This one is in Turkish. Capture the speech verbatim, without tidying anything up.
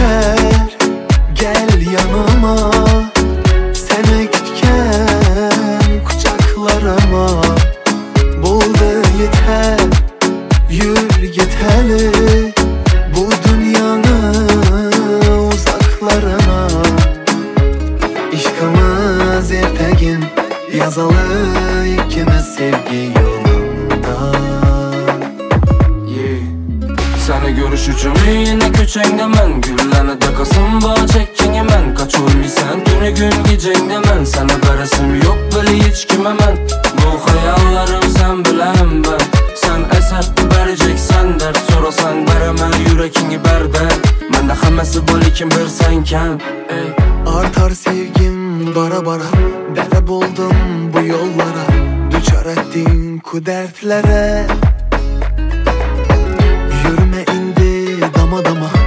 yeter, gel yanıma. Seni kütken kucaklarıma. Buldu yeter, yürü git hele bu dünyanın uzaklarına. İşkımız ertegin yazalı ikimiz sevgi yolunda. Yeah. Seni görüş üçün yine köçengde men. Gülləni de kasım bağ çekkenge men. Kaç oylaysan tünü gün gecengde men. Sana beresim yok böyle hiç kime men. Bu hayallarım sen bilen ben. Sen eser vereceksen dert. Sorasan veremem yürekini berde. Ben de hammesi bol ikim bir sen kem. Ey. Artar sevgim bara bara. Dele buldum bu yollara. Düçar ettin ku dertlere. Yürüme indi dama dama.